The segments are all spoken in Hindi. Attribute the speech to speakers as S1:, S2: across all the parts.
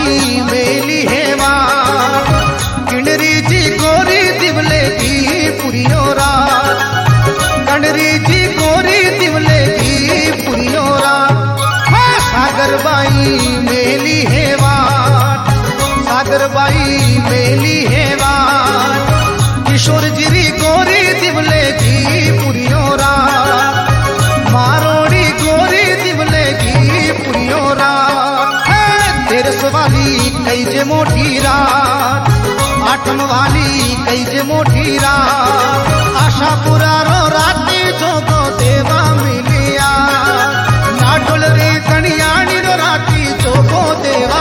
S1: बाई मेली हेवा किणरी जी गोरी दिवले की पुरियोरा कणरी जी गोरी दिवले की पुरियोरा सागर बाई मेली हेवा सागर बाई मेली हेवा किशोर जिरी गोरी दिवले की पुरियोरा मारोड़ी गोरी दिवले की पुरियोरा तेरस वाली कई जे मोटी रात आठम वाली कई जे मोटी रात आशापुरा रो राती जो को देवा मिलिया नाडोल रे कणियाणी रो राती जो को देवा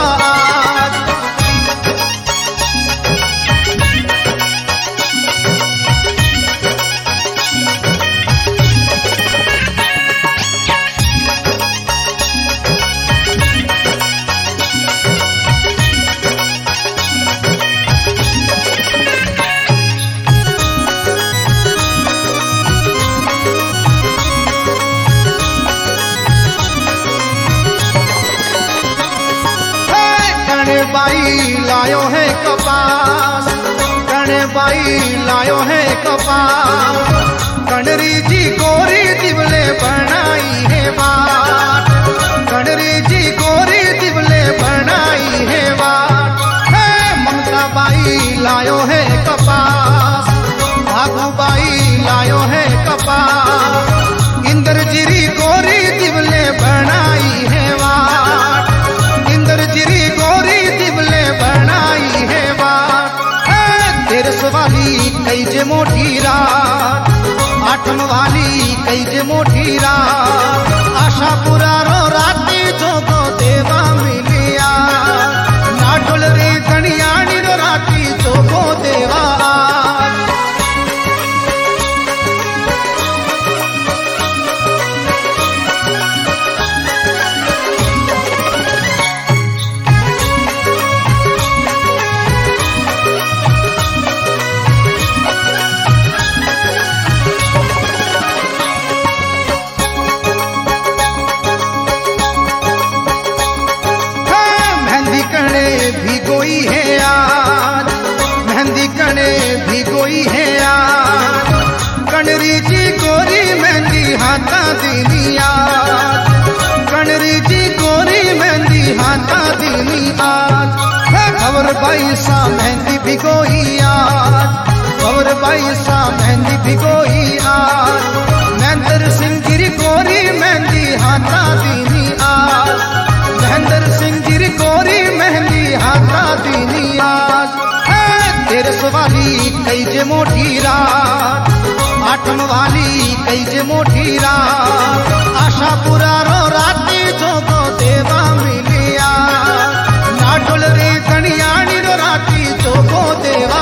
S1: बाई लायो है कपास कणे बाई लायो है कपास कणरी जी गोरी दिवले बनाई है बात कणरी जी गोरी दिवले बनाई है बात ममता बाई लायो है कपास भागू बाई लायो है कपास इंद्र जिरी गोरी दिवले बनाई है बात इंद्र जिरी गोरी दिवले बनाई है बात तेरस वाली कई जे मोटी रात आठम वाली कई जे मोटी रात आशापुरा रो राती जो को देवा मिलिया नाडोल रे कणियाणी रो राती जो को देवा भिगोई है आज मेहंदी कणे भिगोई है आज कणरी जी गोरी मेहंदी हाथा दीनी आज कणरी जी गोरी मेहंदी हाथा दीनी आज खबर बाई सा मेहंदी भिगोई आज खबर बाई सा मेहंदी भिगोई आज महेंद्र सिंह गिरी गोरी मेहंदी हाथा दीनी आज महेंद्र सिंह गिरी गोरी मेहंदी हाथा दीनी आज तेरस वाली कई जे मोटी रात आठम वाली कई जे मोटी रात आशापुरा रो राती जो को देवा मिलिया नाडोल रे कणियाणी रो राती जो को देवा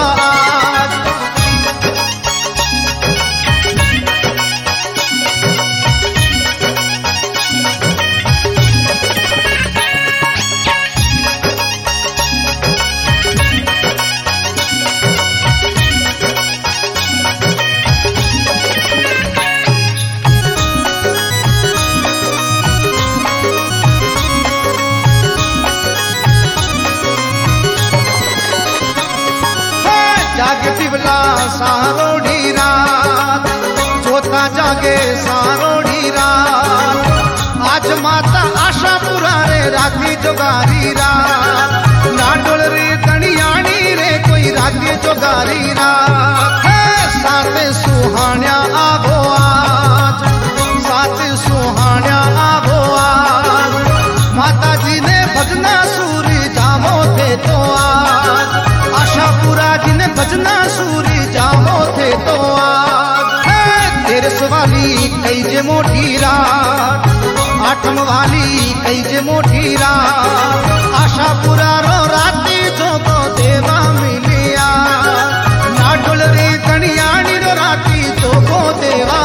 S1: जागे दिवला सारोड़ी रात जोता जागे सारोड़ी रात आज माता आशापुरा रे राती जोगारी रात नाडोल रे कणियाणी रे कोई राती जोगारी रात साथ सुहाण्या आभो आज साथ सुहाण्या आभो आज माता जी ने भजना सूरी जामो थे तो आज आशापुरा जी ने भजना सूरी जामो थे तो आज तेरस वाली कई जे मोटी रात आठम वाली कई जे मोटी रात आशापुरा रो राती जो को देवा मिलिया नाडोल रे कणियाणी रो राती जो को देवा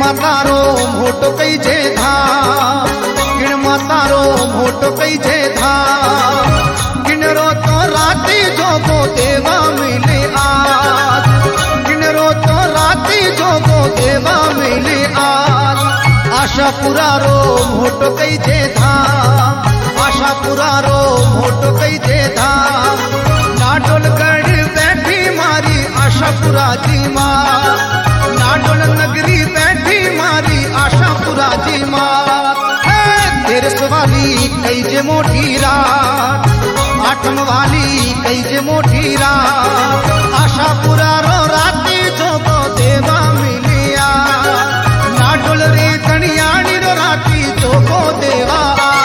S1: मातारो मोटो कई जे धाम, किण मातारो मोटो कई जे धाम, किणरो तो राती जोगो देवा मिले आज, किणरो तो राती जोगो देवा मिले आज। आशापुरा रो मोटो कई जे धाम, आशापुरा रो मोटो कई जे धाम, नाडोलगढ़ बैठी मारी आशापुरा जी माँ, नाडोल नगरी बैठी मारी आशापुरा जी माँ। तेरस वाली कई जे मोटी रात, आठम वाली कई जे मोटी रात, आशापुरा रो राती जोगो देवा मिलिया, नाडोल रे धनियाणी रो राती जोगो देवा।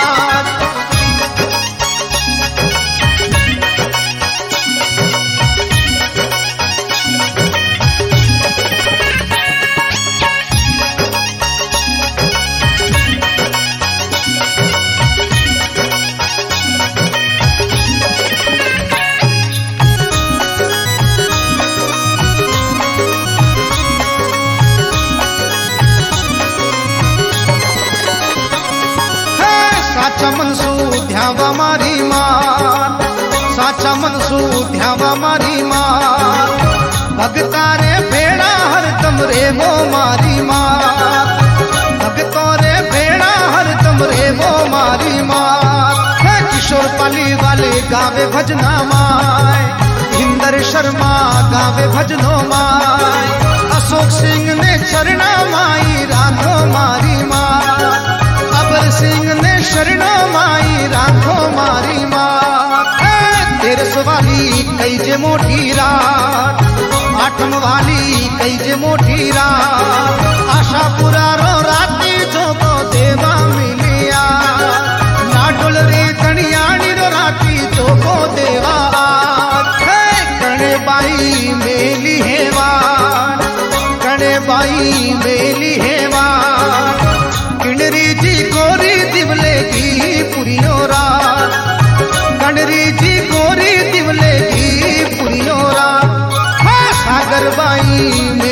S1: साचा मनसू ध्यावा मारी माँ, साचा मनसू ध्यावा मारी माँ, भगतारे भेड़ा हर दम रे वो मारी माँ, भगतोरे भेड़ा हर दम रे वो मारी माँ। किशोर पाली वाले गावे भजना माय, इंदर शर्मा गावे भजनो माय, अशोक सिंह ने चरणा माई राखो मारी माँ, अबर सिंह ने शरणो माई राखो मारी माँ। तेरस वाली कई जे मोटी रात, आठम वाली कई जे मोटी रात, आशापुरा रो राती जोगो देवा मिलिया, नाडोल रे धनियाणी रो राती जोगो देवा। गणे बाई मेली हेवान, गणे बाई मेली हेवान, किणरी जी गोरी दिवले की पुरियोरा, गणरी जी गोरी दिवले की पुरियोरा। सागर बाई